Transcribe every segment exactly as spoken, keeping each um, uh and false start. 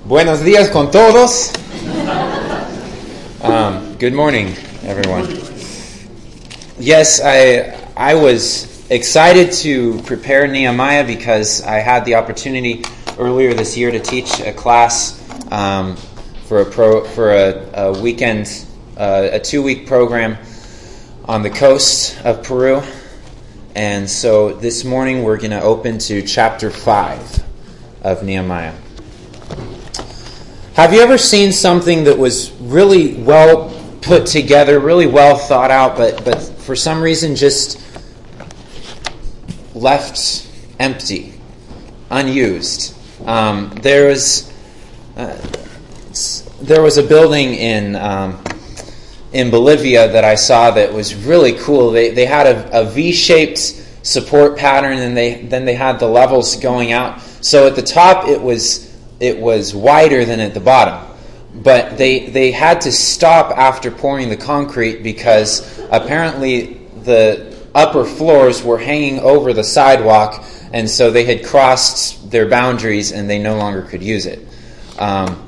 Buenos días con todos. Um, good morning, everyone. Yes, I I was excited to prepare Nehemiah because I had the opportunity earlier this year to teach a class um, for a pro for a, a weekend, uh, a two-week program on the coast of Peru, and so this morning we're going to open to chapter five of Nehemiah. Have you ever seen something that was really well put together, really well thought out, but, but for some reason just left empty, unused? Um, there was uh, there was a building in um, in Bolivia that I saw that was really cool. They they had a, a V-shaped support pattern, and they then they had the levels going out. So at the top it was. It was wider than at the bottom, but they they had to stop after pouring the concrete because apparently the upper floors were hanging over the sidewalk, and so they had crossed their boundaries and they no longer could use it. Um,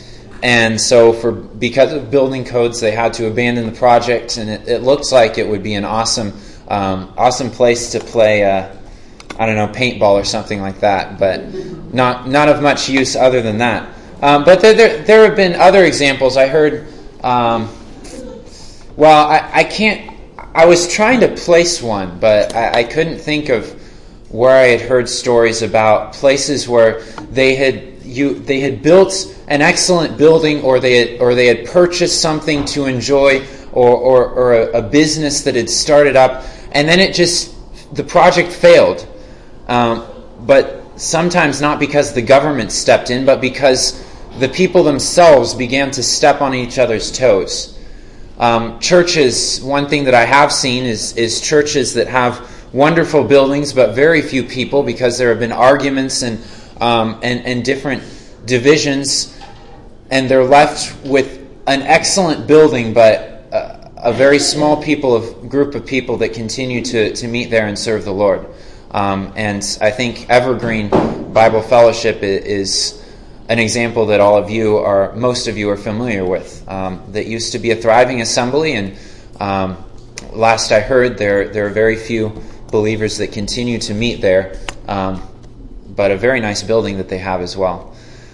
and so for because of building codes, they had to abandon the project, and it, it looks like it would be an awesome um, awesome place to play uh, I don't know, paintball or something like that, but not not of much use other than that. Um, but there, there there have been other examples. I heard, um, well, I, I can't, I was trying to place one, but I, I couldn't think of where I had heard stories about places where they had you they had built an excellent building, or they had, or they had purchased something to enjoy, or or, or a, a business that had started up, and then it just the project failed. Um, but sometimes not because the government stepped in, but because the people themselves began to step on each other's toes. Um, churches, one thing that I have seen is, is churches that have wonderful buildings, but very few people, because there have been arguments and um, and, and different divisions, and they're left with an excellent building, but a, a very small people of group of people that continue to, to meet there and serve the Lord. Um, and I think Evergreen Bible Fellowship is an example that all of you are, most of you are familiar with. Um, that used to be a thriving assembly, and um, last I heard, there there are very few believers that continue to meet there, um, but a very nice building that they have as well.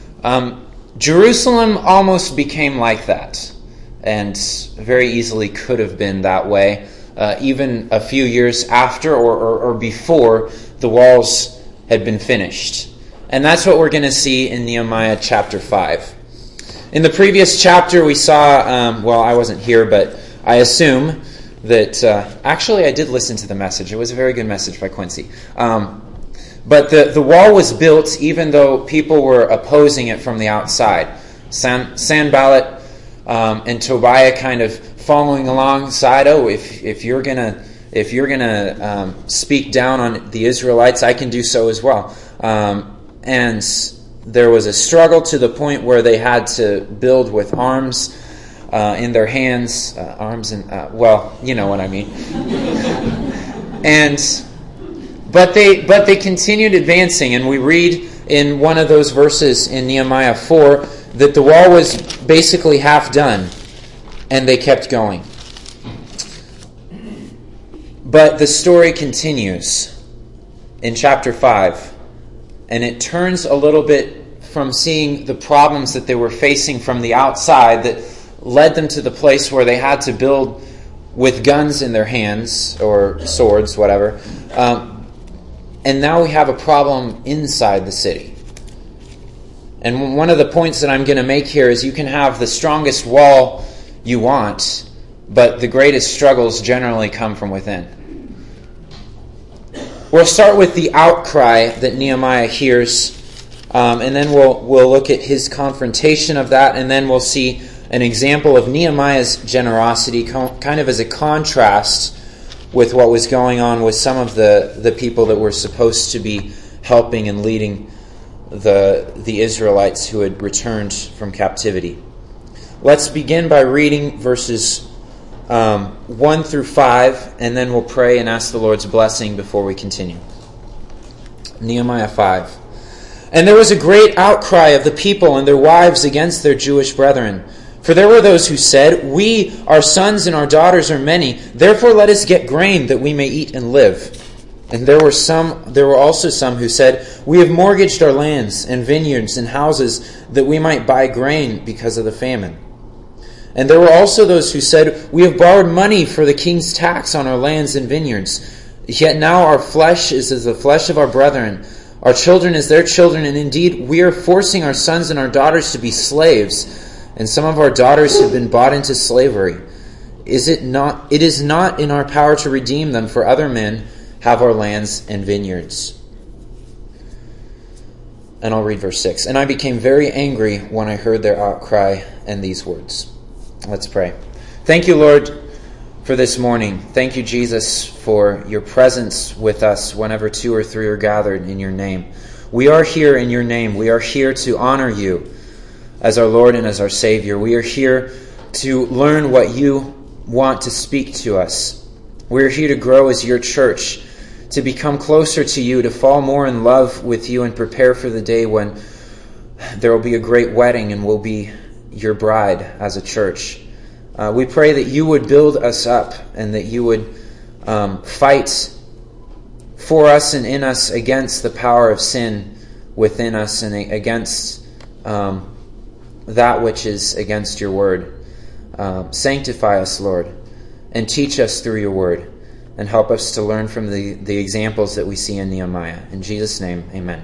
Um, Jerusalem almost became like that, and very easily could have been that way. Uh, even a few years after or, or, or before the walls had been finished. And that's what we're going to see in Nehemiah chapter five. In the previous chapter we saw, um, well, I wasn't here, but I assume that, uh, actually I did listen to the message. It was a very good message by Quincy. Um, but the, the wall was built even though people were opposing it from the outside. San, Sanballat um, and Tobiah kind of following alongside. Oh, if if you're gonna if you're gonna um, speak down on the Israelites, I can do so as well. Um, and there was a struggle to the point where they had to build with arms uh, in their hands, uh, arms and uh, well, you know what I mean. and but they but they continued advancing, and we read in one of those verses in Nehemiah four that the wall was basically half done. And they kept going. But the story continues in chapter five. And it turns a little bit from seeing the problems that they were facing from the outside that led them to the place where they had to build with guns in their hands, or swords, whatever. Um, and now we have a problem inside the city. And one of the points that I'm going to make here is you can have the strongest wall you want, but the greatest struggles generally come from within. We'll start with the outcry that Nehemiah hears, um, and then we'll we'll look at his confrontation of that, and then we'll see an example of Nehemiah's generosity, kind of as a contrast with what was going on with some of the, the people that were supposed to be helping and leading the the Israelites who had returned from captivity. Let's begin by reading verses um, one through five, and then we'll pray and ask the Lord's blessing before we continue. Nehemiah five. And there was a great outcry of the people and their wives against their Jewish brethren. For there were those who said, "We, our sons and our daughters are many, therefore let us get grain that we may eat and live." And there were some there were also some who said, "We have mortgaged our lands and vineyards and houses that we might buy grain because of the famine." And there were also those who said, "We have borrowed money for the king's tax on our lands and vineyards. Yet now our flesh is as the flesh of our brethren, our children as their children, and indeed we are forcing our sons and our daughters to be slaves, and some of our daughters have been bought into slavery. Is it not? It is not in our power to redeem them, for other men have our lands and vineyards." And I'll read verse six. "And I became very angry when I heard their outcry and these words." Let's pray. Thank you, Lord, for this morning. Thank you, Jesus, for your presence with us whenever two or three are gathered in your name. We are here in your name. We are here to honor you as our Lord and as our Savior. We are here to learn what you want to speak to us. We are here to grow as your church, to become closer to you, to fall more in love with you, and prepare for the day when there will be a great wedding and we'll be your bride as a church. Uh, we pray that you would build us up and that you would um, fight for us and in us against the power of sin within us and against um, that which is against your word. Uh, sanctify us, Lord, and teach us through your word, and help us to learn from the, the examples that we see in Nehemiah. In Jesus' name, amen.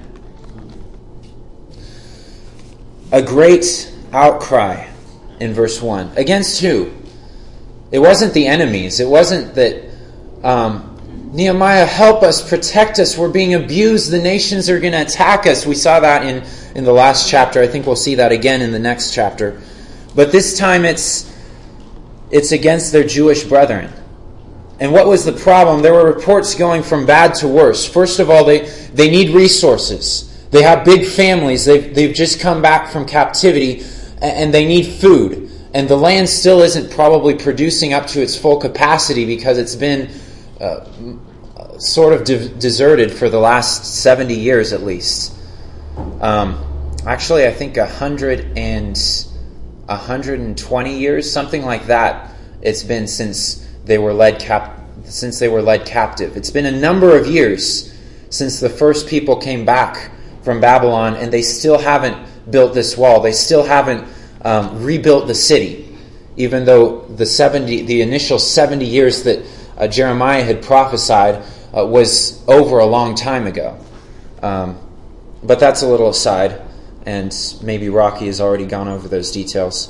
A great outcry in verse one. Against who? It wasn't the enemies. It wasn't that, um, Nehemiah, help us, protect us, we're being abused, the nations are going to attack us. We saw that in, in the last chapter. I think we'll see that again in the next chapter. But this time it's it's against their Jewish brethren. And what was the problem? There were reports going from bad to worse. First of all, they, they need resources. They have big families. They've, they've just come back from captivity, and they need food. And the land still isn't probably producing up to its full capacity because it's been uh, sort of de- deserted for the last seventy years at least. Um, actually, I think one hundred and one hundred twenty years, something like that. It's been since they were led cap since they were led captive. It's been a number of years since the first people came back from Babylon, and they still haven't built this wall. They still haven't um, rebuilt the city, even though the seventy, the initial seventy years that uh, Jeremiah had prophesied uh, was over a long time ago. Um, but that's a little aside, and maybe Rocky has already gone over those details.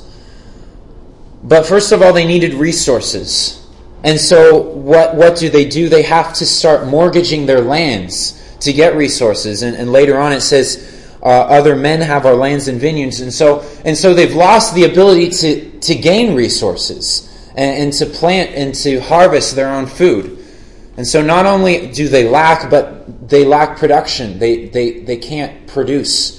But first of all, they needed resources. And so what, what do they do? They have to start mortgaging their lands to get resources. And, and later on it says, uh, other men have our lands and vineyards. And so and so they've lost the ability to, to gain resources and, and to plant and to harvest their own food. And so not only do they lack, but they lack production. They, they, they can't produce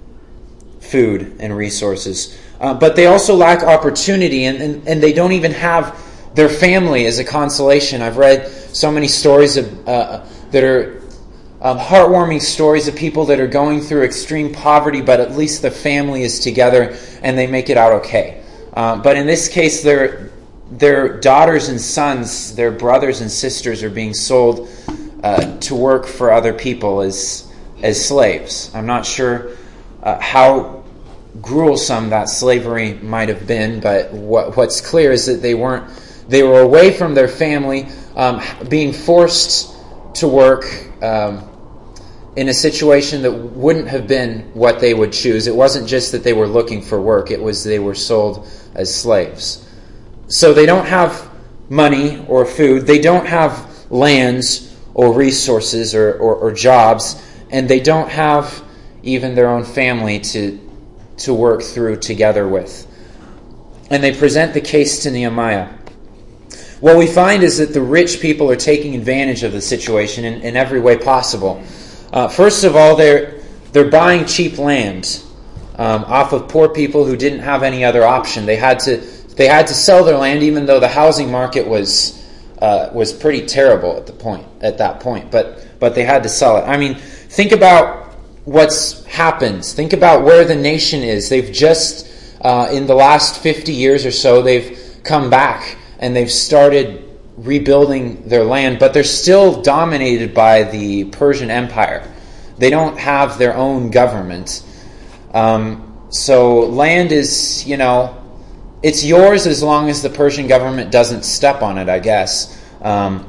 food and resources. Uh, but they also lack opportunity, and, and, and they don't even have their family as a consolation. I've read so many stories of, uh, that are um, heartwarming stories of people that are going through extreme poverty, but at least the family is together and they make it out okay. Uh, but in this case, their their daughters and sons, their brothers and sisters are being sold uh, to work for other people as as slaves. I'm not sure uh, how gruesome that slavery might have been, but what, what's clear is that they weren't. They were away from their family, um, being forced to work um, in a situation that wouldn't have been what they would choose. It wasn't just that they were looking for work; it was they were sold as slaves. So they don't have money or food. They don't have lands or resources or, or, or jobs, and they don't have even their own family to to work through together with. And they present the case to Nehemiah. What we find is that the rich people are taking advantage of the situation in, in every way possible. Uh, first of all, they're they're buying cheap land um, off of poor people who didn't have any other option. They had to they had to sell their land, even though the housing market was uh, was pretty terrible at the point at that point. But but they had to sell it. I mean, think about what's happened. Think about where the nation is. They've just, uh, in the last fifty years or so, they've come back and they've started rebuilding their land, but they're still dominated by the Persian Empire. They don't have their own government. Um, so land is, you know, it's yours as long as the Persian government doesn't step on it, I guess. Um,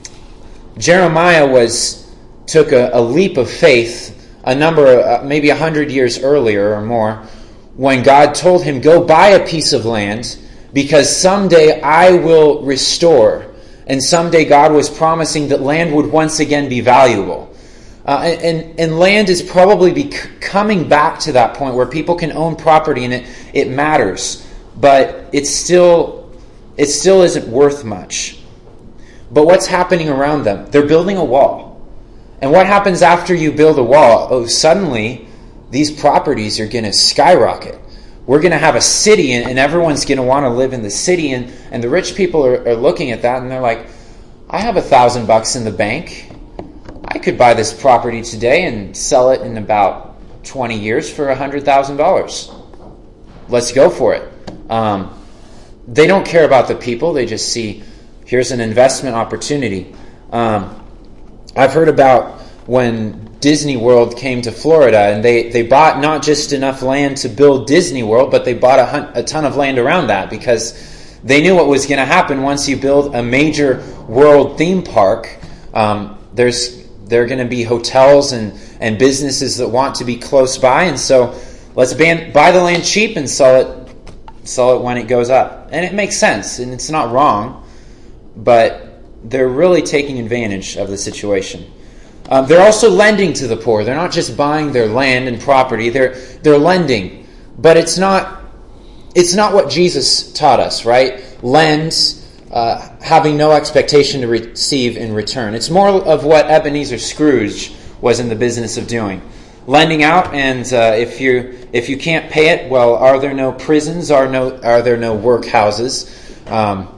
Jeremiah was took a, a leap of faith a number, uh, maybe a hundred years earlier or more, when God told him, go buy a piece of land because someday I will restore. And someday God was promising that land would once again be valuable. Uh, and, and land is probably be coming back to that point where people can own property and it, it matters. But it's still, it still isn't worth much. But what's happening around them? They're building a wall. And what happens after you build a wall? Oh, suddenly these properties are going to skyrocket. We're going to have a city and, and everyone's going to want to live in the city. And, and the rich people are, are looking at that and they're like, I have a thousand bucks in the bank. I could buy this property today and sell it in about twenty years for one hundred thousand dollars. Let's go for it. Um, they don't care about the people. They just see, here's an investment opportunity. Um, I've heard about when Disney World came to Florida and they, they bought not just enough land to build Disney World, but they bought a, hun- a ton of land around that because they knew what was going to happen once you build a major world theme park. Um, there's there are going to be hotels and, and businesses that want to be close by, and so let's ban, buy the land cheap and sell it sell it when it goes up. And it makes sense, and it's not wrong, but they're really taking advantage of the situation. Um, they're also lending to the poor. They're not just buying their land and property. They're they're lending, but it's not it's not what Jesus taught us, right? Lend, uh, having no expectation to receive in return. It's more of what Ebenezer Scrooge was in the business of doing, lending out. And uh, if you if you can't pay it, well, are there no prisons? Are no are there no workhouses? Um,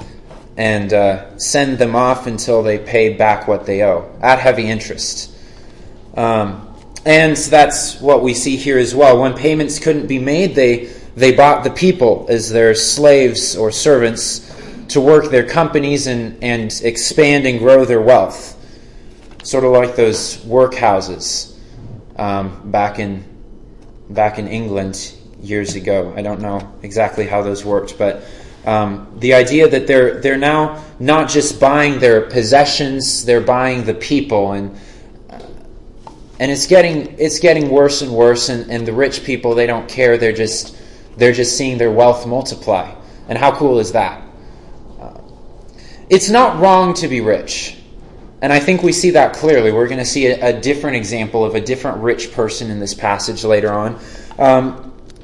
and uh, send them off until they pay back what they owe at heavy interest. Um, and that's what we see here as well. When payments couldn't be made, they they bought the people as their slaves or servants to work their companies and, and expand and grow their wealth. Sort of like those workhouses um, back in back in England years ago. I don't know exactly how those worked, but Um, the idea that they're they're now not just buying their possessions, they're buying the people, and and it's getting it's getting worse and worse. And, and the rich people, they don't care. They're just they're just seeing their wealth multiply. And how cool is that? Uh, it's not wrong to be rich, and I think we see that clearly. We're going to see a, a different example of a different rich person in this passage later on. Um,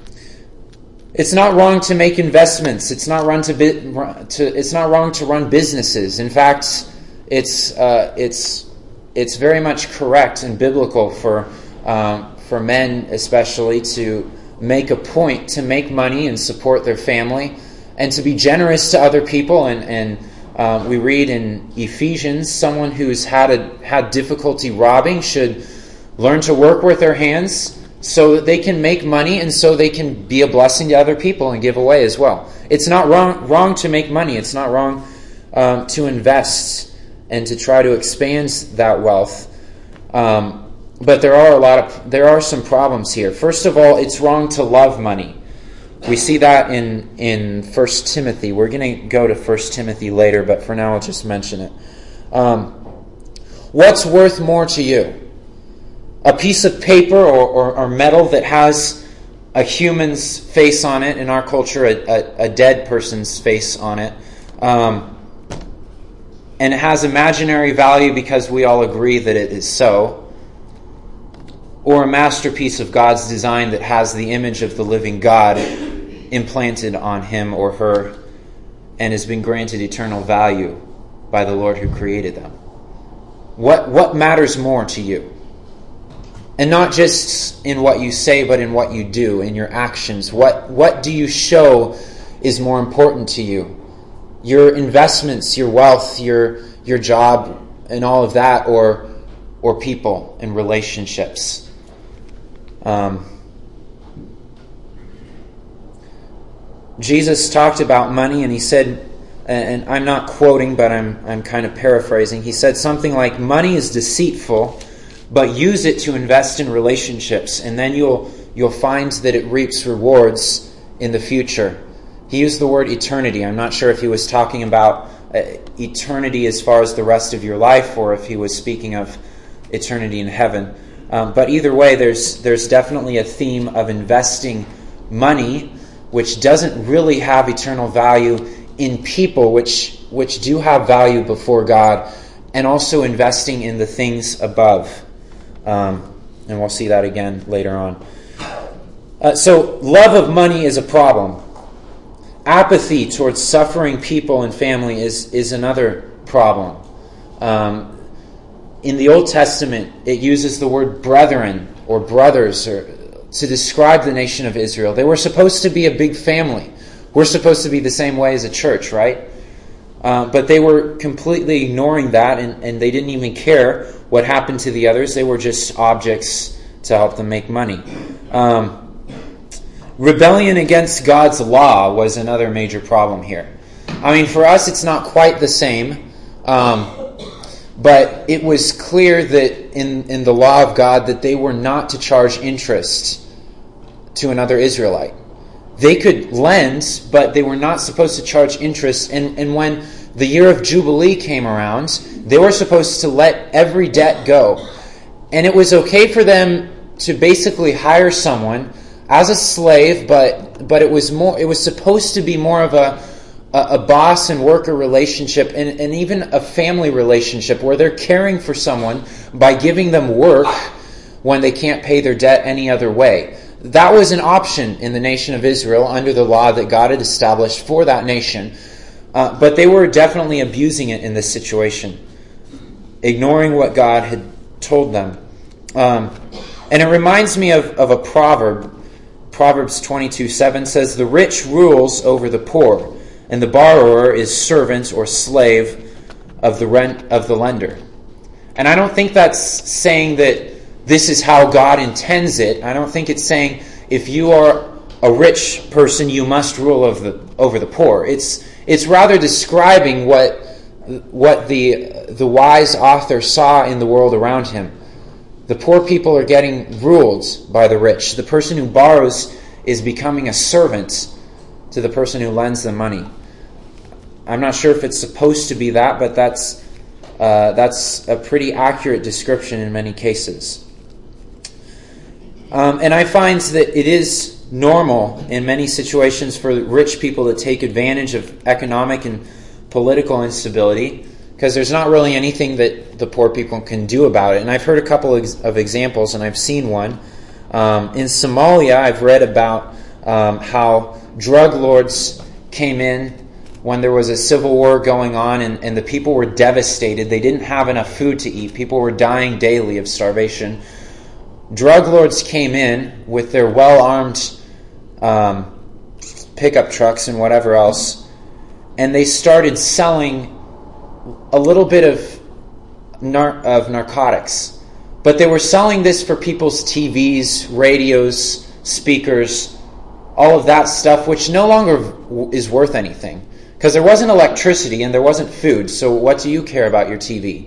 It's not wrong to make investments. It's not wrong to, to it's not wrong to run businesses. In fact, it's uh, it's it's very much correct and biblical for um, for men especially to make a point to make money and support their family and to be generous to other people. And and uh, we read in Ephesians, someone who's had a had difficulty robbing should learn to work with their hands, so that they can make money and so they can be a blessing to other people and give away as well. It's not wrong wrong to make money. It's not wrong um, to invest and to try to expand that wealth. Um, but there are a lot of there are some problems here. First of all, it's wrong to love money. We see that in in First Timothy. We're going to go to First Timothy later, but for now I'll just mention it. Um, what's worth more to you? A piece of paper or, or, or metal that has a human's face on it, in our culture, a, a, a dead person's face on it, um, and it has imaginary value because we all agree that it is so, or a masterpiece of God's design that has the image of the living God implanted on him or her and has been granted eternal value by the Lord who created them. What, what matters more to you? And not just in what you say, but in what you do, in your actions. What what do you show is more important to you? Your investments, your wealth, your your job, and all of that, or or people and relationships. Um, Jesus talked about money, and he said, and I'm not quoting, but I'm I'm kind of paraphrasing. He said something like, "Money is deceitful, but use it to invest in relationships, and then you'll you'll find that it reaps rewards in the future." He used the word eternity. I'm not sure if he was talking about uh, eternity as far as the rest of your life, or if he was speaking of eternity in heaven. Um, but either way, there's there's definitely a theme of investing money, which doesn't really have eternal value, in people which which do have value before God, and also investing in the things above. Um, and we'll see that again later on. Uh, so love of money is a problem. Apathy towards suffering people and family is, is another problem. Um, in the Old Testament, it uses the word brethren or brothers or, to describe the nation of Israel. They were supposed to be a big family. We're supposed to be the same way as a church, right? Uh, but they were completely ignoring that, and, and they didn't even care what happened to the others. They were just objects to help them make money. Um, rebellion against God's law was another major problem here. I mean, for us, it's not quite the same, um, but it was clear that in, in the law of God that they were not to charge interest to another Israelite. They could lend, but they were not supposed to charge interest. And, and when the year of Jubilee came around, they were supposed to let every debt go. And it was okay for them to basically hire someone as a slave, but but it was more. It was supposed to be more of a a, a boss and worker relationship, and, and even a family relationship where they're caring for someone by giving them work when they can't pay their debt any other way. That was an option in the nation of Israel under the law that God had established for that nation. Uh, but they were definitely abusing it in this situation, ignoring what God had told them. Um, and it reminds me of, of a proverb. Proverbs twenty-two seven says, "The rich rules over the poor, and the borrower is servant or slave of the rent of the lender." And I don't think that's saying that this is how God intends it. I don't think it's saying if you are a rich person, you must rule over the over the poor. It's it's rather describing what what the the wise author saw in the world around him. The poor people are getting ruled by the rich. The person who borrows is becoming a servant to the person who lends them money. I'm not sure if it's supposed to be that, but that's uh, that's a pretty accurate description in many cases. Um, and I find that it is normal in many situations for rich people to take advantage of economic and political instability, because there's not really anything that the poor people can do about it. And I've heard a couple of examples, and I've seen one. Um, in Somalia, I've read about um, how drug lords came in when there was a civil war going on, and, and the people were devastated. They didn't have enough food to eat. People were dying daily of starvation. Drug lords came in with their well-armed um, pickup trucks and whatever else, and they started selling a little bit of nar- of narcotics. But they were selling this for people's T Vs, radios, speakers, all of that stuff, which no longer w- is worth anything. Because there wasn't electricity and there wasn't food, so what do you care about your T V?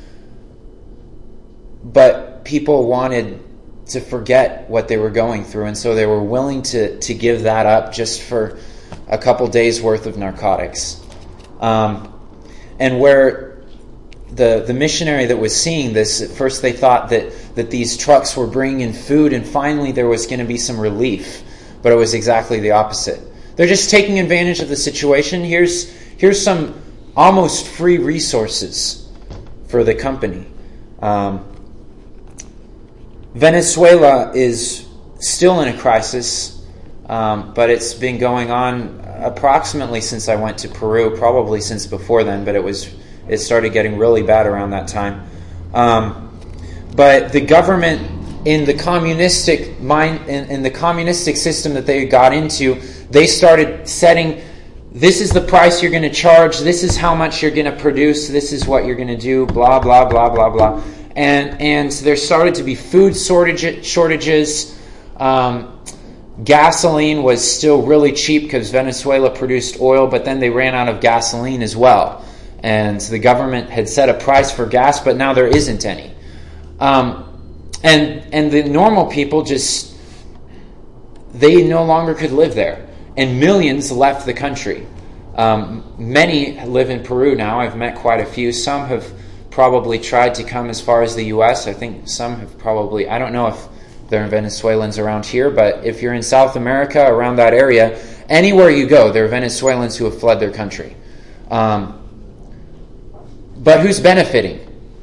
But people wanted to forget what they were going through, and so they were willing to, to give that up just for a couple days' worth of narcotics. Um, and where the the missionary that was seeing this, at first they thought that, that these trucks were bringing in food, and finally there was going to be some relief. But it was exactly the opposite. They're just taking advantage of the situation. Here's here's some almost free resources for the company. Um, Venezuela is still in a crisis, um, but it's been going on approximately since I went to Peru, probably since before then, but it was it started getting really bad around that time. Um, but the government in the communistic mind in, in the communistic system that they got into, they started setting, this is the price you're going to charge, this is how much you're going to produce, this is what you're going to do, blah blah blah blah blah. And and there started to be food shortage, shortages. Um, gasoline was still really cheap because Venezuela produced oil, but then they ran out of gasoline as well. And the government had set a price for gas, but now there isn't any. Um, and and the normal people just, they no longer could live there. And millions left the country. Um, many live in Peru now. I've met quite a few. Some have probably tried to come as far as the U S. I think some have probably, I don't know if there are Venezuelans around here, but if you're in South America, around that area, anywhere you go, there are Venezuelans who have fled their country. Um, but who's benefiting?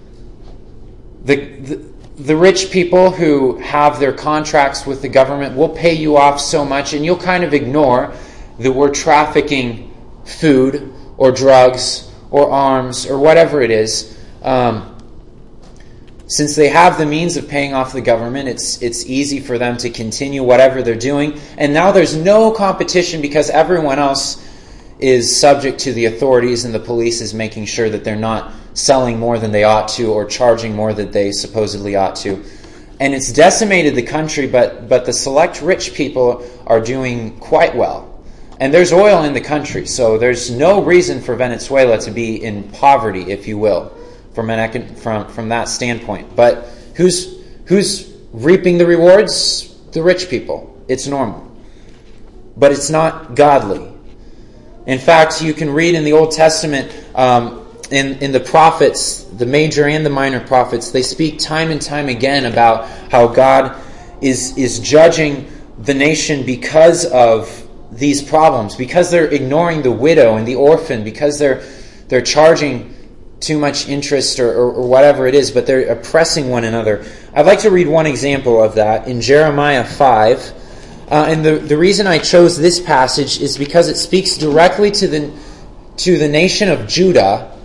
The, the the rich people who have their contracts with the government will pay you off so much, and you'll kind of ignore that we're trafficking food or drugs or arms or whatever it is. Um, since they have the means of paying off the government, it's it's easy for them to continue whatever they're doing. And now there's no competition because everyone else is subject to the authorities, and the police is making sure that they're not selling more than they ought to or charging more than they supposedly ought to. And it's decimated the country, but but the select rich people are doing quite well. And there's oil in the country, so there's no reason for Venezuela to be in poverty, if you will, from an econ- from from that standpoint. But who's who's reaping the rewards? The rich people. It's normal. But it's not godly. In fact, you can read in the Old Testament, um, in, in the prophets, the major and the minor prophets, they speak time and time again about how God is, is judging the nation because of these problems, because they're ignoring the widow and the orphan, because they're they're charging too much interest or, or, or whatever it is, but they're oppressing one another. I'd like to read one example of that in Jeremiah five. Uh, and the, the reason I chose this passage is because it speaks directly to the to the nation of Judah,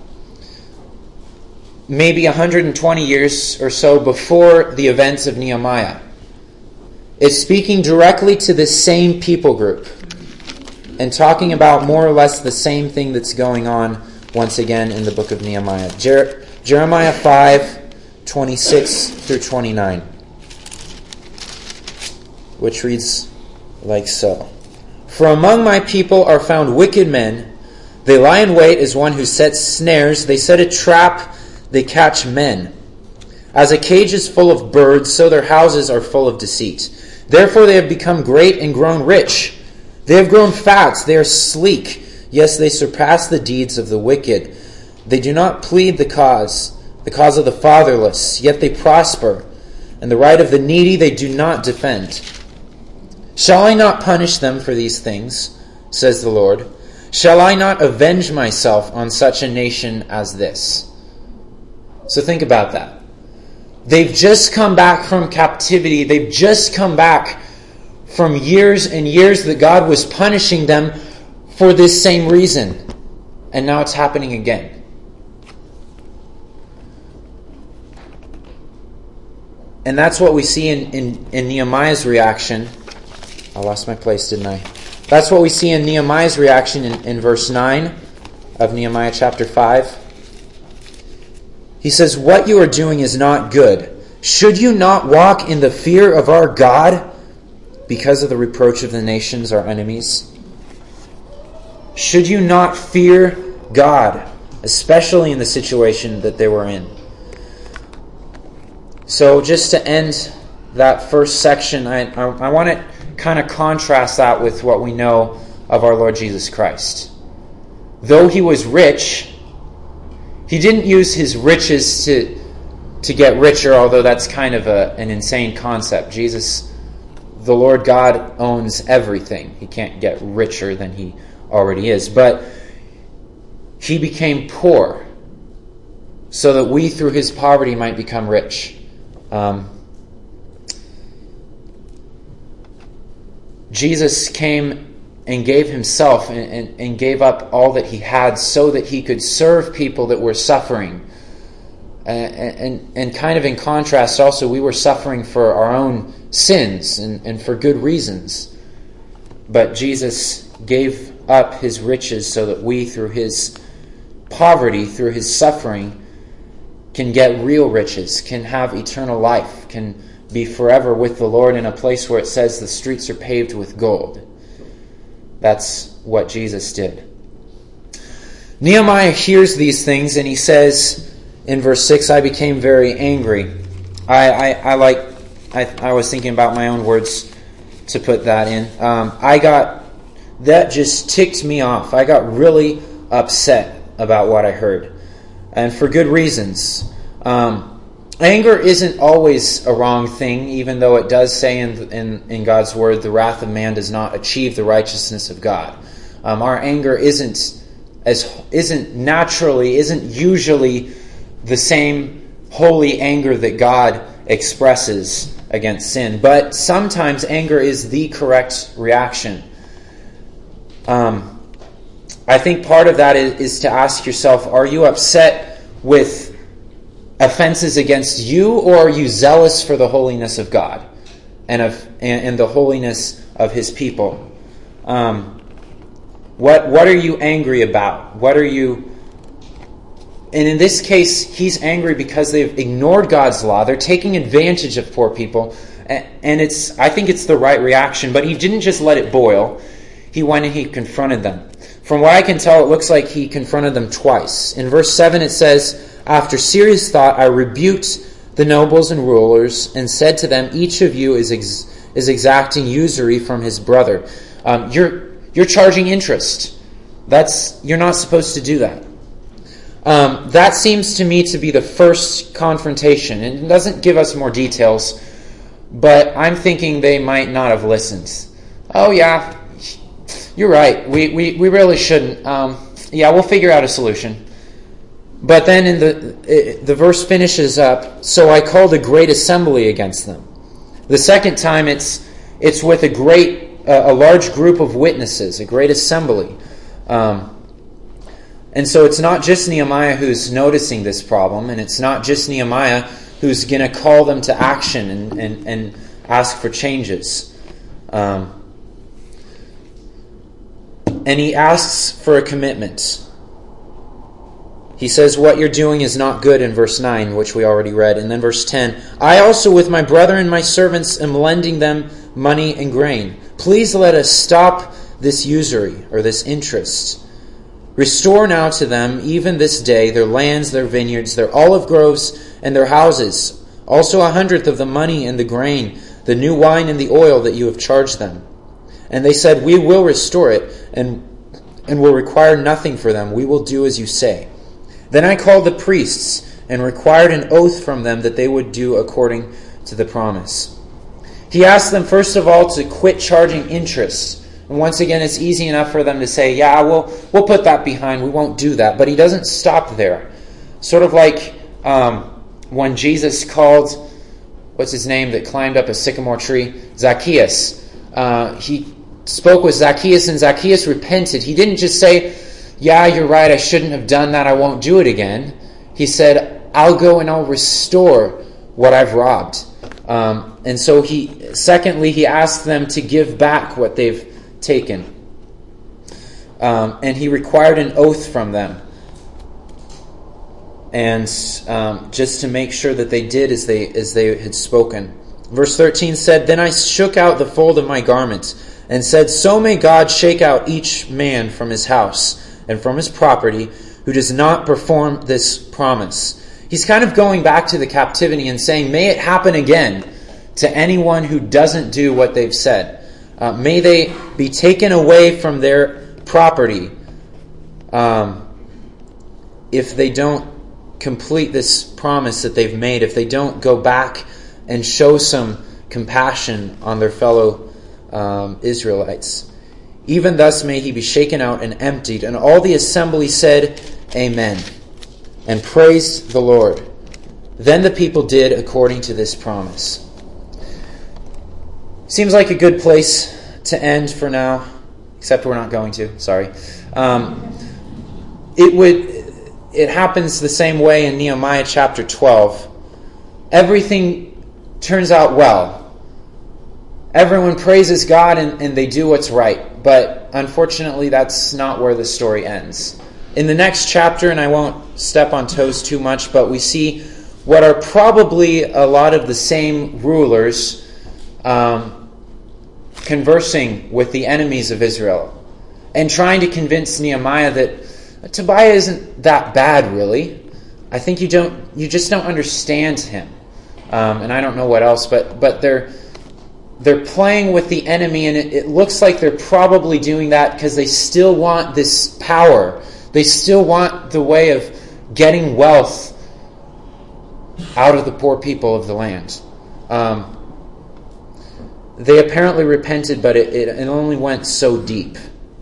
maybe one hundred twenty years or so before the events of Nehemiah. It's speaking directly to the same people group and talking about more or less the same thing that's going on once again in the book of Nehemiah. Jer- Jeremiah five, twenty-six through twenty-nine, which reads like so. For among my people are found wicked men. They lie in wait as one who sets snares. They set a trap. They catch men. As a cage is full of birds, so their houses are full of deceit. Therefore they have become great and grown rich. They have grown fat. They are sleek. Yes, they surpass the deeds of the wicked. They do not plead the cause, the cause of the fatherless, yet they prosper. And the right of the needy they do not defend. Shall I not punish them for these things, says the Lord? Shall I not avenge myself on such a nation as this? So think about that. They've just come back from captivity. They've just come back from years and years that God was punishing them for this same reason. And now it's happening again. And that's what we see in, in, in Nehemiah's reaction. I lost my place, didn't I? That's what we see in Nehemiah's reaction in, in verse nine of Nehemiah chapter five. He says, what you are doing is not good. Should you not walk in the fear of our God because of the reproach of the nations, our enemies? Should you not fear God, especially in the situation that they were in? So just to end that first section, I, I, I want to kind of contrast that with what we know of our Lord Jesus Christ. Though he was rich, he didn't use his riches to to get richer, although that's kind of a, an insane concept. Jesus, the Lord God, owns everything. He can't get richer than he already is. But he became poor so that we, through his poverty, might become rich. Um, Jesus came and gave himself and, and, and gave up all that he had so that he could serve people that were suffering. And, and, and kind of in contrast also, we were suffering for our own sins and, and for good reasons. But Jesus gave up his riches so that we, through his poverty, through his suffering, can get real riches, can have eternal life, can be forever with the Lord in a place where it says the streets are paved with gold. That's what Jesus did. Nehemiah hears these things and he says in verse six, I became very angry. I, I, I like, I, I was thinking about my own words to put that in. Um, I got, that just ticked me off. I got really upset about what I heard. And for good reasons. Um, anger isn't always a wrong thing, even though it does say in, in, in God's word, the wrath of man does not achieve the righteousness of God. Um, our anger isn't as isn't naturally, isn't usually the same holy anger that God expresses against sin. But sometimes anger is the correct reaction. Um, I think part of that is, is to ask yourself, are you upset with offenses against you, or are you zealous for the holiness of God and of and, and the holiness of His people? Um, what what are you angry about? What are you... And in this case, he's angry because they've ignored God's law. They're taking advantage of poor people. And it's I think it's the right reaction. But he didn't just let it boil. He went and he confronted them. From what I can tell, it looks like he confronted them twice. In verse seven it says, after serious thought, I rebuked the nobles and rulers and said to them, each of you is ex- is exacting usury from his brother. Um, you're you're charging interest. That's you're not supposed to do that. Um, that seems to me to be the first confrontation. And it doesn't give us more details, but I'm thinking they might not have listened. Oh yeah, you're right. We we, we really shouldn't. Um, yeah, we'll figure out a solution. But then in the the verse finishes up, so I called a great assembly against them. The second time it's it's with a great uh, a large group of witnesses, a great assembly. Um, and so it's not just Nehemiah who's noticing this problem, and it's not just Nehemiah who's going to call them to action and, and, and ask for changes. Um, and he asks for a commitment. He says, what you're doing is not good in verse nine, which we already read. And then verse ten, I also with my brother and my servants am lending them money and grain. Please let us stop this usury or this interest. Restore now to them, even this day, their lands, their vineyards, their olive groves, and their houses. Also a hundredth of the money and the grain, the new wine and the oil that you have charged them. And they said, we will restore it, and, and will require nothing for them. We will do as you say. Then I called the priests and required an oath from them that they would do according to the promise. He asked them, first of all, to quit charging interest. And once again, it's easy enough for them to say, yeah, we'll, we'll put that behind. We won't do that. But he doesn't stop there. Sort of like um, when Jesus called, what's his name, that climbed up a sycamore tree? Zacchaeus. Uh, he spoke with Zacchaeus, and Zacchaeus repented. He didn't just say, yeah, you're right, I shouldn't have done that, I won't do it again. He said, I'll go and I'll restore what I've robbed. Um, and so he, secondly, he asked them to give back what they've taken. Um, and he required an oath from them. And um, just to make sure that they did as they as they had spoken. Verse thirteen said, then I shook out the fold of my garment and said, so may God shake out each man from his house and from his property who does not perform this promise. He's kind of going back to the captivity and saying, may it happen again to anyone who doesn't do what they've said. Uh, may they be taken away from their property um, if they don't complete this promise that they've made, if they don't go back and show some compassion on their fellow um, Israelites. Even thus may he be shaken out and emptied. And all the assembly said, Amen, and praised the Lord. Then the people did according to this promise. Seems like a good place to end for now, except we're not going to. Sorry. Um, it would. It happens the same way in Nehemiah chapter twelve. Everything turns out well. Everyone praises God and, and they do what's right. But unfortunately, that's not where the story ends. In the next chapter, and I won't step on toes too much, but we see what are probably a lot of the same rulers um, conversing with the enemies of Israel and trying to convince Nehemiah that Tobiah isn't that bad, really. I think you don't, you just don't understand him, um, and I don't know what else. But but they're they're playing with the enemy, and it, it looks like they're probably doing that because they still want this power. They still want the way of getting wealth out of the poor people of the land. Um, they apparently repented, but it, it, it only went so deep.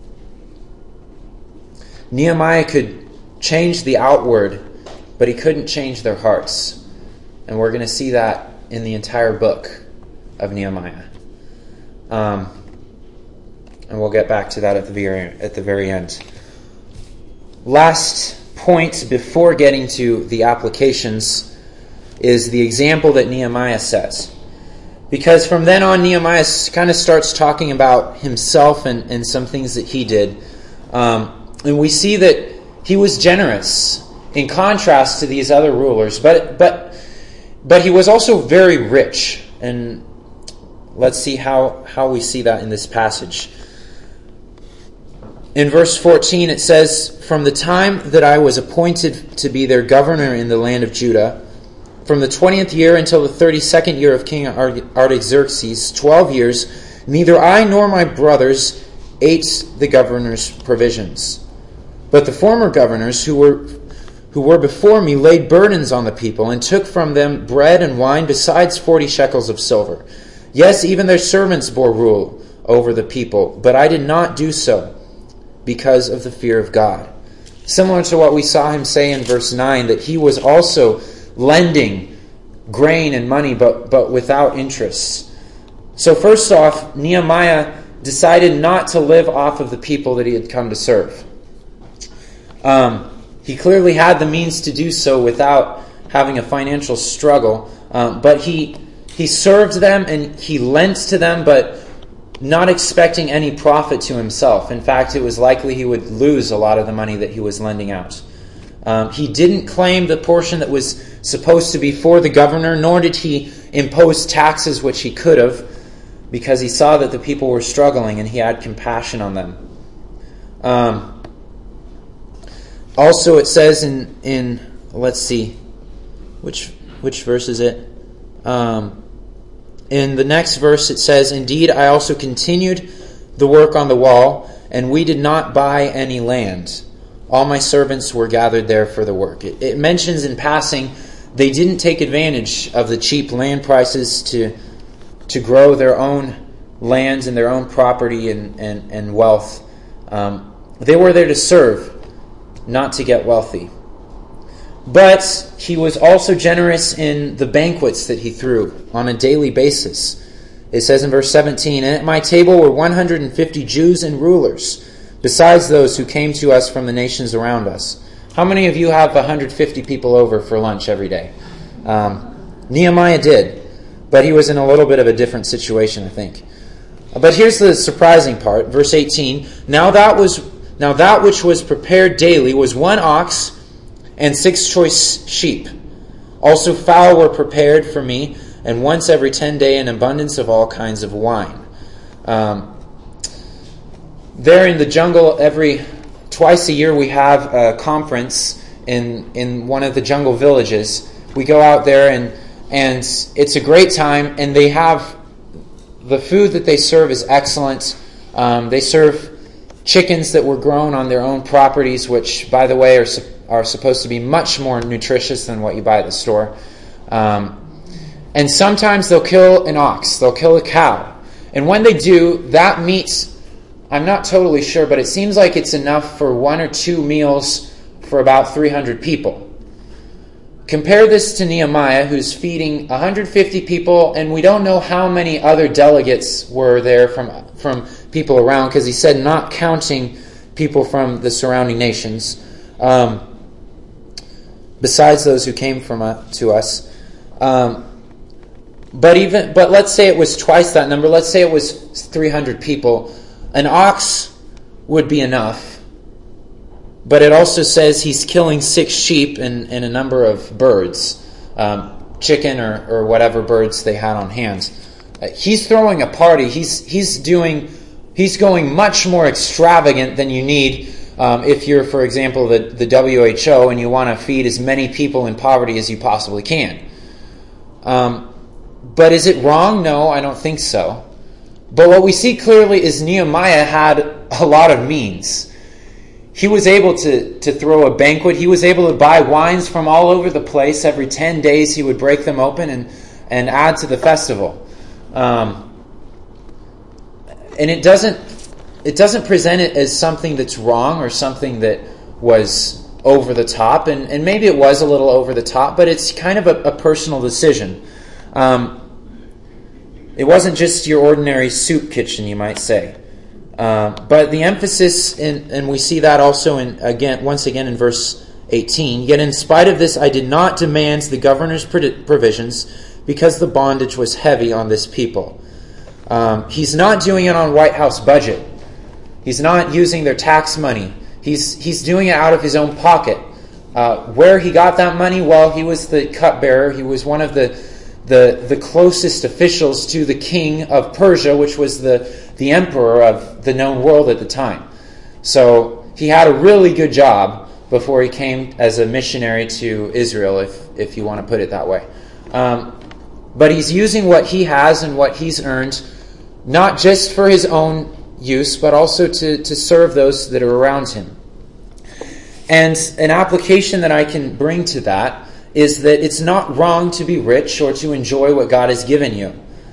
Nehemiah could change the outward, but he couldn't change their hearts. And we're going to see that in the entire book of Nehemiah. Um, and we'll get back to that at the very, at the very end. Last point before getting to the applications is the example that Nehemiah sets. Because from then on, Nehemiah kind of starts talking about himself and, and some things that he did. Um, and we see that he was generous in contrast to these other rulers. But but but he was also very rich. And let's see how, how we see that in this passage. In verse fourteen, it says, "From the time that I was appointed to be their governor in the land of Judah, from the twentieth year until the thirty-second year of King Artaxerxes, twelve years, neither I nor my brothers ate the governor's provisions. But the former governors who were who were before me laid burdens on the people and took from them bread and wine besides forty shekels of silver. Yes, even their servants bore rule over the people, but I did not do so because of the fear of God." Similar to what we saw him say in verse nine, that he was also lending grain and money, but, but without interest. So first off, Nehemiah decided not to live off of the people that he had come to serve. Um, he clearly had the means to do so without having a financial struggle, um, but he he served them and he lent to them, but not expecting any profit to himself. In fact, it was likely he would lose a lot of the money that he was lending out. Um, he didn't claim the portion that was supposed to be for the governor, nor did he impose taxes, which he could have, because he saw that the people were struggling and he had compassion on them. Um, also, it says in, in let's see, which which verse is it? Um, in the next verse it says, "Indeed, I also continued the work on the wall, and we did not buy any land. All my servants were gathered there for the work." It, it mentions in passing they didn't take advantage of the cheap land prices to to grow their own lands and their own property and, and, and wealth. Um, they were there to serve, not to get wealthy. But he was also generous in the banquets that he threw on a daily basis. It says in verse seventeen, "And at my table were one hundred fifty Jews and rulers, besides those who came to us from the nations around us." How many of you have one hundred fifty people over for lunch every day? Um, Nehemiah did, but he was in a little bit of a different situation, I think. But here's the surprising part, verse eighteen. Now that was now that which was prepared daily was one ox and six choice sheep. Also fowl were prepared for me, and once every ten day an abundance of all kinds of wine." Um, there in the jungle, every twice a year we have a conference in in one of the jungle villages. We go out there and and it's a great time, and they have the food that they serve is excellent. Um, they serve chickens that were grown on their own properties, which, by the way, are are supposed to be much more nutritious than what you buy at the store. Um, and sometimes they'll kill an ox, they'll kill a cow. And when they do, that meat, I'm not totally sure, but it seems like it's enough for one or two meals for about three hundred people. Compare this to Nehemiah, who's feeding one hundred fifty people, and we don't know how many other delegates were there from, from people around, because he said not counting people from the surrounding nations. Um, besides those who came from uh, to us. Um, but even but let's say it was twice that number. Let's say it was three hundred people. An ox would be enough. But it also says he's killing six sheep and, and a number of birds. um, chicken or, or whatever birds they had on hand. Uh, he's throwing a party. He's he's doing he's going much more extravagant than you need um, if you're, for example, the, the W H O and you want to feed as many people in poverty as you possibly can. Um, but is it wrong? No, I don't think so. But what we see clearly is Nehemiah had a lot of means. He was able to, to throw a banquet. He was able to buy wines from all over the place. Every ten days he would break them open and, and add to the festival. Um, and it doesn't it doesn't present it as something that's wrong or something that was over the top. And, and maybe it was a little over the top, but it's kind of a, a personal decision. Um, it wasn't just your ordinary soup kitchen, you might say. Uh, but the emphasis, in, and we see that also in again once again in verse eighteen. Yet in spite of this, I did not demand the governor's provisions, because the bondage was heavy on this people. Um, he's not doing it on White House budget. He's not using their tax money. He's he's doing it out of his own pocket. Uh, where he got that money? Well, he was the cupbearer. He was one of the the the closest officials to the king of Persia, which was the the emperor of the known world at the time. So he had a really good job before he came as a missionary to Israel, if if you want to put it that way. Um, but he's using what he has and what he's earned, not just for his own use, but also to, to serve those that are around him. And an application that I can bring to that is that it's not wrong to be rich or to enjoy what God has given you.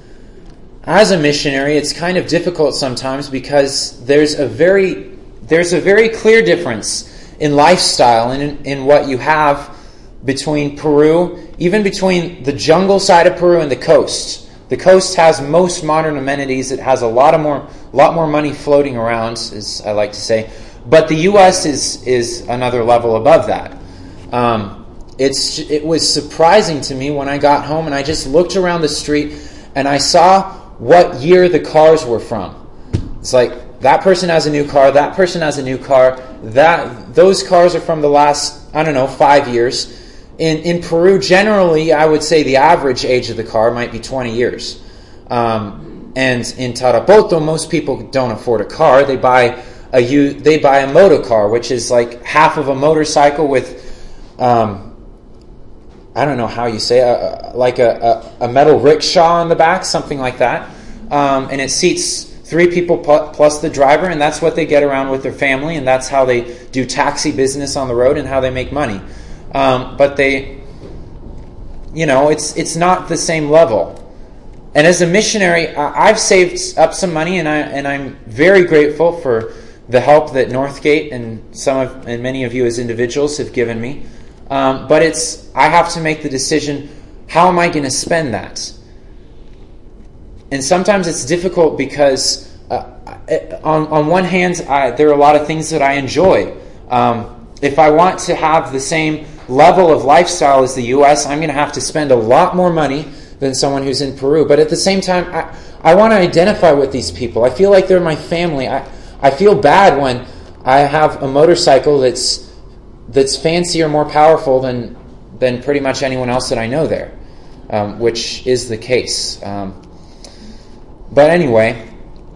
As a missionary, it's kind of difficult sometimes because there's a very there's a very clear difference in lifestyle and in, in what you have between Peru, even between the jungle side of Peru and the coast. The coast has most modern amenities. It has a lot of more lot more money floating around, as I like to say. But the U S is is another level above that. Um, it's it was surprising to me when I got home and I just looked around the street and I saw what year the cars were from. It's like that person has a new car, that person has a new car. That those cars are from the last, I don't know, five years. In in Peru, generally, I would say the average age of the car might be twenty years. Um, and in Tarapoto, most people don't afford a car. They buy a they buy a motor car, which is like half of a motorcycle with, um, I don't know how you say, a, a, like a, a, a metal rickshaw on the back, something like that. Um, and it seats three people plus the driver, and that's what they get around with their family, and that's how they do taxi business on the road and how they make money. Um, but they, you know, it's it's not the same level. And as a missionary, I've saved up some money, and I and I'm very grateful for the help that Northgate and some of and many of you as individuals have given me. Um, but it's I have to make the decision: how am I going to spend that? And sometimes it's difficult because, uh, on on one hand, I, there are a lot of things that I enjoy. Um, if I want to have the same level of lifestyle as the U S, I'm going to have to spend a lot more money than someone who's in Peru. But at the same time, I, I want to identify with these people. I feel like they're my family. I, I feel bad when I have a motorcycle that's that's fancier, more powerful than than pretty much anyone else that I know there, um, which is the case. Um, but anyway,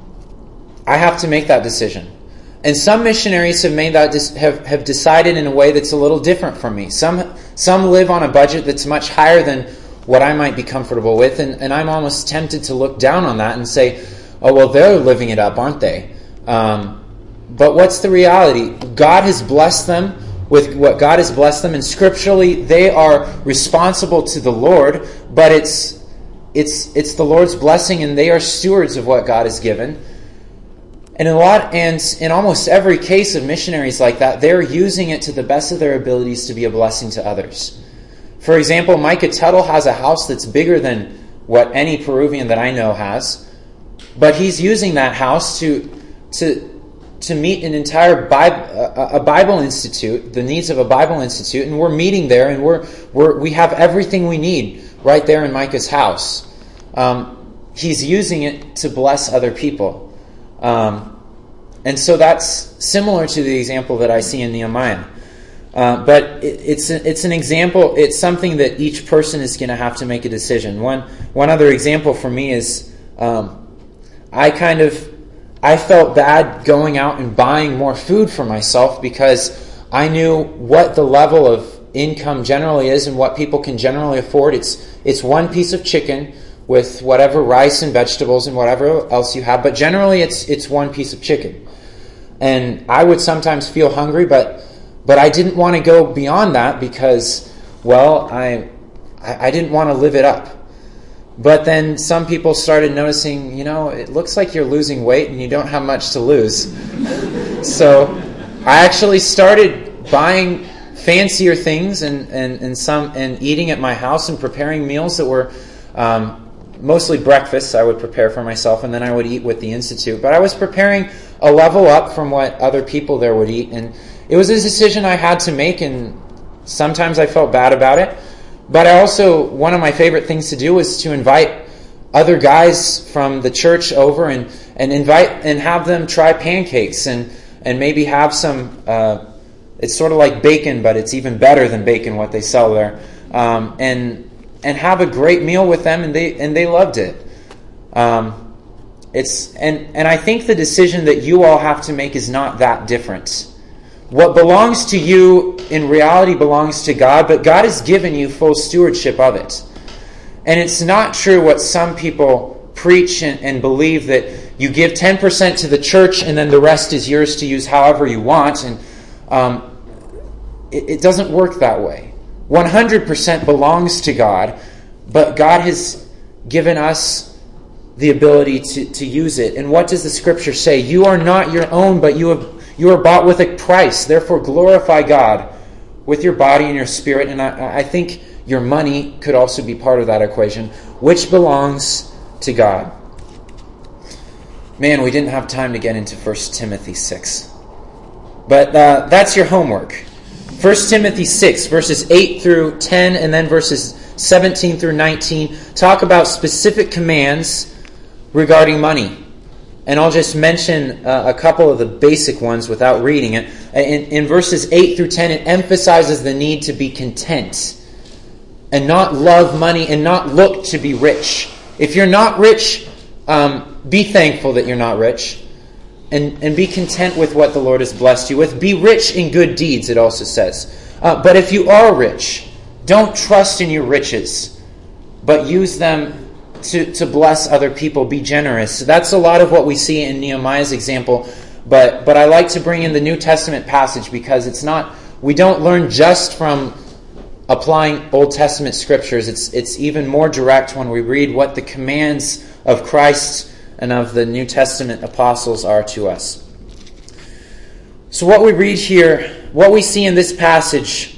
I have to make that decision. And some missionaries have made that have, have decided in a way that's a little different from me. Some some live on a budget that's much higher than what I might be comfortable with, and, and I'm almost tempted to look down on that and say, oh, well, they're living it up, aren't they? Um, but what's the reality? God has blessed them with what God has blessed them, and scripturally they are responsible to the Lord, but it's it's it's the Lord's blessing, and they are stewards of what God has given. And in a lot, and in almost every case of missionaries like that, they're using it to the best of their abilities to be a blessing to others. For example, Micah Tuttle has a house that's bigger than what any Peruvian that I know has, but he's using that house to to to meet an entire Bible, a Bible institute, the needs of a Bible institute, and we're meeting there, and we're we're we have everything we need right there in Micah's house. Um, he's using it to bless other people. Um, and so that's similar to the example that I see in Nehemiah. Uh, but it, it's a, it's an example. It's something that each person is going to have to make a decision. One one other example for me is um, I kind of I felt bad going out and buying more food for myself because I knew what the level of income generally is and what people can generally afford. It's it's one piece of chicken with whatever rice and vegetables and whatever else you have, but generally it's it's one piece of chicken. And I would sometimes feel hungry, but but I didn't want to go beyond that because, well, I I didn't want to live it up. But then some people started noticing, you know, it looks like you're losing weight and you don't have much to lose. So I actually started buying fancier things and, and, and some and eating at my house and preparing meals that were um, mostly breakfasts I would prepare for myself, and then I would eat with the Institute. But I was preparing a level up from what other people there would eat, and it was a decision I had to make, and sometimes I felt bad about it. But I also, one of my favorite things to do was to invite other guys from the church over and, and invite and have them try pancakes and, and maybe have some, uh, it's sort of like bacon, but it's even better than bacon what they sell there. Um, and and have a great meal with them, and they and they loved it. Um, it's and, and I think the decision that you all have to make is not that different. What belongs to you in reality belongs to God, but God has given you full stewardship of it. And it's not true what some people preach and, and believe, that you give ten percent to the church and then the rest is yours to use however you want. And um, it, it doesn't work that way. one hundred percent belongs to God, but God has given us the ability to, to use it. And what does the Scripture say? You are not your own, but you have You are bought with a price. Therefore, glorify God with your body and your spirit. And I, I think your money could also be part of that equation, which belongs to God. Man, we didn't have time to get into First Timothy six. But uh, that's your homework. First Timothy six, verses eight through ten, and then verses seventeen through nineteen, talk about specific commands regarding money. And I'll just mention uh, a couple of the basic ones without reading it. In, in verses eight through ten, it emphasizes the need to be content and not love money and not look to be rich. If you're not rich, um, be thankful that you're not rich. And, and be content with what the Lord has blessed you with. Be rich in good deeds, it also says. Uh, but if you are rich, don't trust in your riches, but use them To, to bless other people. Be generous. So that's a lot of what we see in Nehemiah's example. But but I like to bring in the New Testament passage because it's not, we don't learn just from applying Old Testament scriptures. It's it's even more direct when we read what the commands of Christ and of the New Testament apostles are to us. So what we read here, what we see in this passage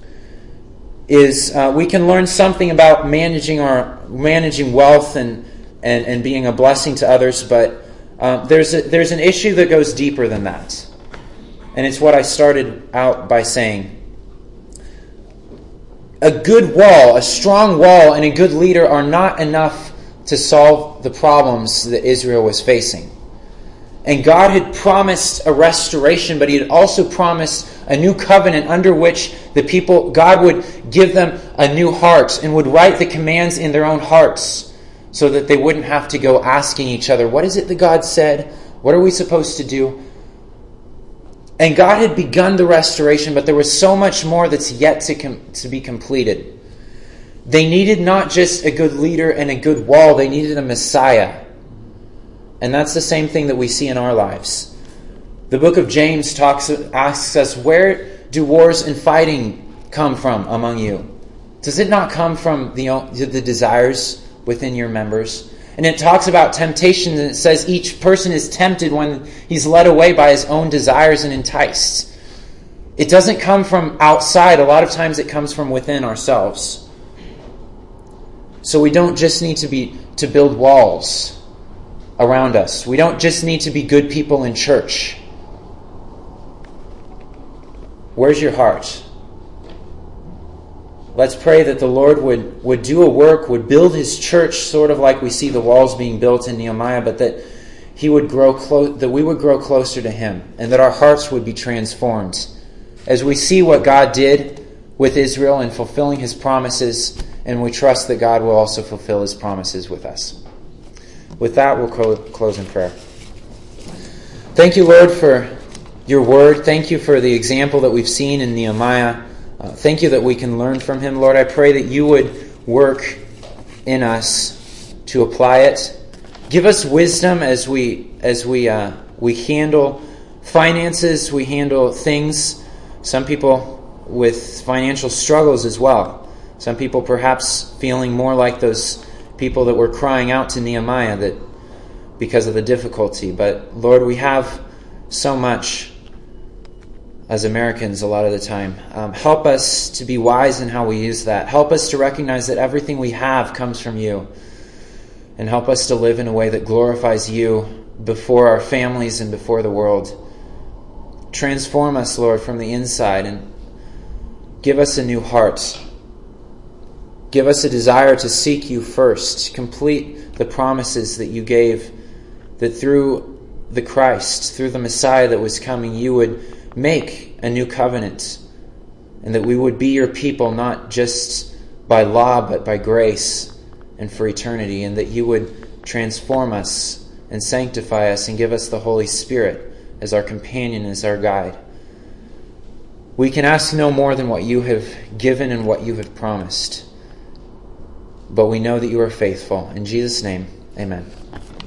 is uh, we can learn something about managing our managing wealth and and, and being a blessing to others, but uh, there's a, there's an issue that goes deeper than that, and it's what I started out by saying. A good wall, a strong wall, and a good leader are not enough to solve the problems that Israel was facing. And God had promised a restoration, but He had also promised a new covenant under which the people, God would give them a new heart and would write the commands in their own hearts so that they wouldn't have to go asking each other, what is it that God said? What are we supposed to do? And God had begun the restoration, but there was so much more that's yet to com- to be completed. They needed not just a good leader and a good wall, they needed a Messiah. And that's the same thing that we see in our lives. The book of James talks, asks us, where do wars and fighting come from among you? Does it not come from the, the desires within your members? And it talks about temptation, and it says each person is tempted when he's led away by his own desires and enticed. It doesn't come from outside. A lot of times it comes from within ourselves. So we don't just need to be to build walls around us. We don't just need to be good people in church. Where's your heart? Let's pray that the Lord would, would do a work, would build His church sort of like we see the walls being built in Nehemiah, but that He would grow close, that we would grow closer to Him, and that our hearts would be transformed, as we see what God did with Israel in fulfilling his promises, and we trust that God will also fulfill his promises with us. With that, we'll co- close in prayer. Thank you, Lord, for your word. Thank you for the example that we've seen in Nehemiah. Uh, thank you that we can learn from him. Lord, I pray that you would work in us to apply it. Give us wisdom as we as we uh, we handle finances, we handle things. Some people with financial struggles as well. Some people perhaps feeling more like those people that were crying out to Nehemiah that because of the difficulty. But Lord, we have so much as Americans a lot of the time. Um, help us to be wise in how we use that. Help us to recognize that everything we have comes from you. And help us to live in a way that glorifies you before our families and before the world. Transform us, Lord, from the inside and give us a new heart. Give us a desire to seek you first. Complete the promises that you gave, that through the Christ, through the Messiah that was coming, you would make a new covenant, and that we would be your people not just by law but by grace and for eternity, and that you would transform us and sanctify us and give us the Holy Spirit as our companion, as our guide. We can ask no more than what you have given and what you have promised, but we know that you are faithful. In Jesus' name, amen.